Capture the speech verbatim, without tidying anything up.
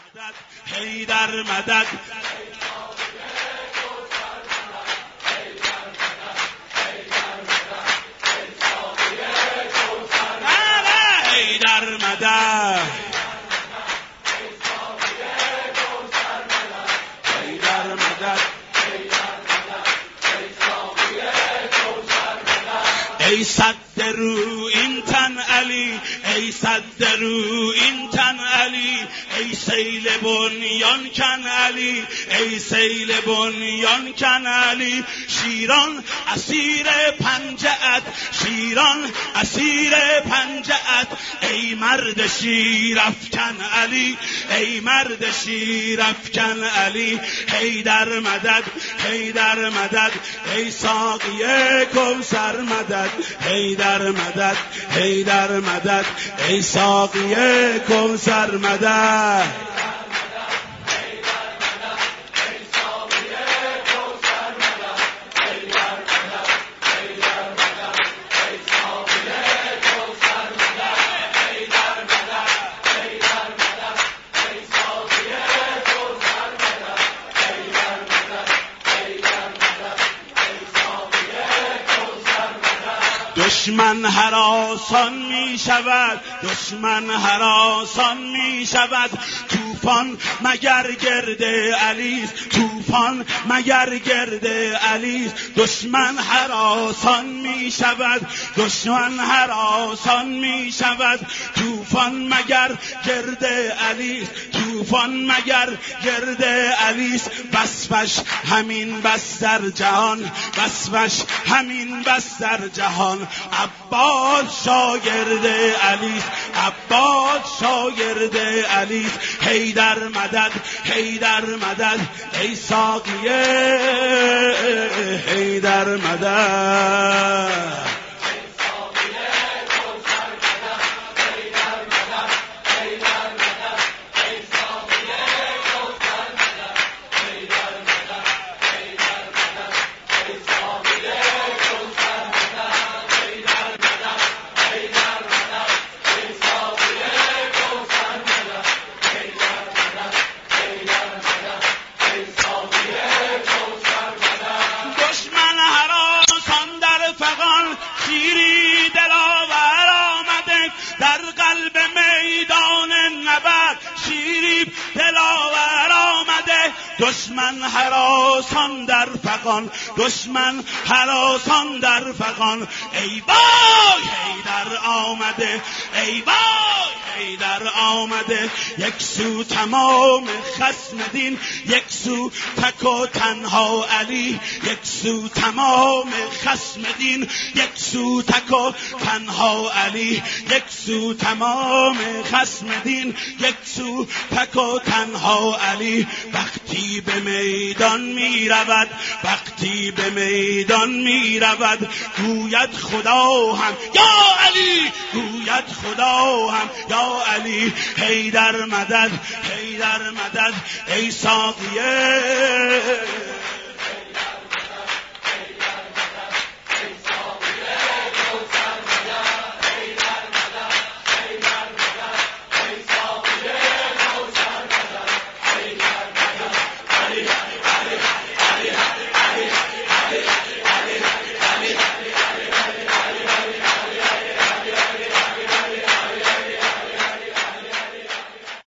حیدر مدد حیدر مدد حیدر مدد ای صد رو این تن علی، ای صد رو این تن علی، ای سیل بنیان کن علی، ای سیل بنیان کن علی. شیران اسیر پنجه‌ات، شیران اسیر پنجه‌ات، ای مرد شیر افکن علی، ای مرد شیر افکن علی. حیدر مدد حیدر مدد ای ساقی کوثر مدد، حیدر مدد حیدر مدد ای ساقی کوثر مدد. دشمن هراسان می شود، دشمن هراسان می شود، طوفان مگر گرد علیست، طوفان مگر گرد علیست. دشمن هراسان می شود، دشمن هراسان می شود، طوفان مگر گرد علیست، طوفان مگر گرد علیست. وصفش همین بس در جهان، وصفش همین بس در جهان. عباس شاگرد علیست، عباس شاگرد علیست. حیدر مدد حیدر مدد ای ساقی حیدر مدد. شیری دلاور آمده در قلب میدان نبرد، شیری دلاور آمده. دشمن هراسان در فغان، دشمن هراسان در فغان. ای وای حیدر آمده، ای وای حیدر آمده. یک سو تمام خصم دین، یک سو تک و تنها علی، یک سو تمام خصم دین، یک سو تک و تنها علی، یک سو تمام خصم دین، یک سو تک و تنها علی. وقتی به میدان می رود، وقتی به میدان می رود، گوید خدا هم یا علی، گوید خدا هم یا علی. حیدر مدد حیدر مدد ای ساقیه